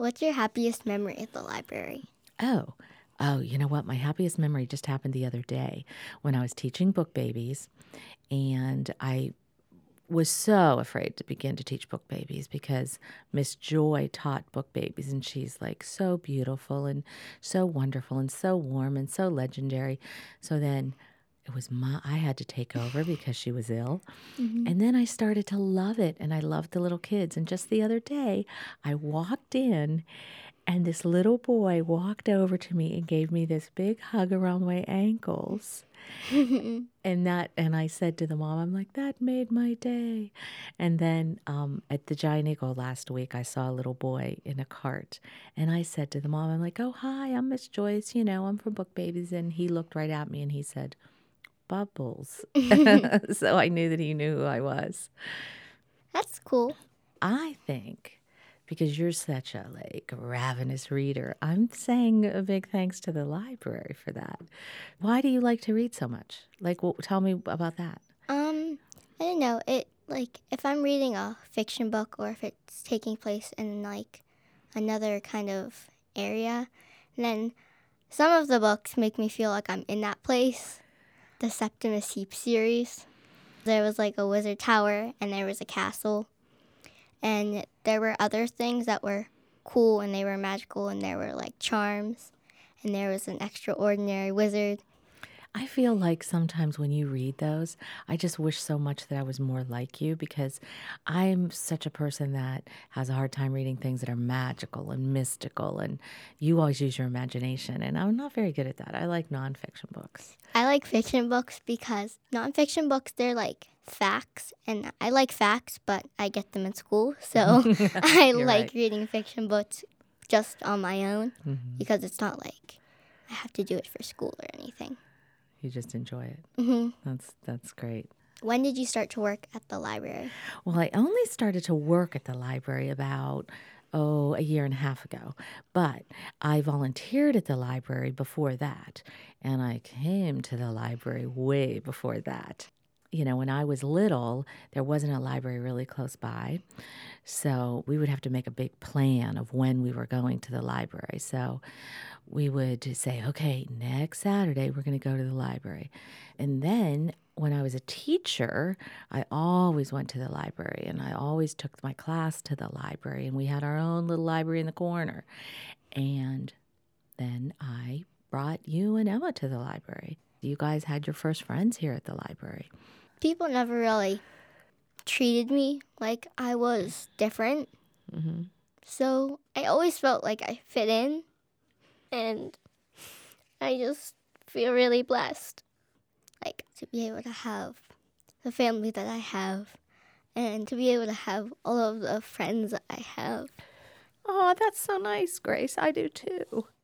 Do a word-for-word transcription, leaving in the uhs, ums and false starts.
What's your happiest memory at the library? Oh, oh, you know what? My happiest memory just happened the other day when I was teaching Book Babies, and I was so afraid to begin to teach Book Babies because Miss Joy taught Book Babies, and she's like so beautiful and so wonderful and so warm and so legendary. So then it was my, I had to take over because she was ill. Mm-hmm. And then I started to love it, and I loved the little kids. And just the other day, I walked in, and this little boy walked over to me and gave me this big hug around my ankles. And that, and I said to the mom, I'm like, that made my day. And then um, at the Giant Eagle last week, I saw a little boy in a cart. And I said to the mom, I'm like, oh, hi, I'm Miss Joyce. You know, I'm from Book Babies. And he looked right at me and he said, Bubbles. So I knew that he knew who I was. That's cool. I think because you're such a like ravenous reader, I'm saying a big thanks to the library for that. Why do you like to read so much? Like, well, tell me about that. Um, I don't know. It like if I'm reading a fiction book or if it's taking place in like another kind of area, then some of the books make me feel like I'm in that place. The Septimus Heap series. There was like a wizard tower and there was a castle. And there were other things that were cool and they were magical and there were like charms. And there was an extraordinary wizard. I feel like sometimes when you read those, I just wish so much that I was more like you because I'm such a person that has a hard time reading things that are magical and mystical, and you always use your imagination, and I'm not very good at that. I like nonfiction books. I like fiction books because nonfiction books, they're like facts. And I like facts, but I get them in school. So I You're like right. reading fiction books just on my own Mm-hmm. because it's not like I have to do it for school or anything. You just enjoy it. Mm-hmm. That's that's great. When did you start to work at the library? Well, I only started to work at the library about, oh, a year and a half ago. But I volunteered at the library before that. And I came to the library way before that. You know, when I was little, there wasn't a library really close by. So we would have to make a big plan of when we were going to the library. So we would say, okay, next Saturday, we're going to go to the library. And then when I was a teacher, I always went to the library and I always took my class to the library. And we had our own little library in the corner. And then I brought you and Emma to the library. You guys had your first friends here at the library. People never really treated me like I was different. Mm-hmm. So I always felt like I fit in. And I just feel really blessed. Like to be able to have the family that I have and to be able to have all of the friends that I have. Oh, that's so nice, Grace. I do too.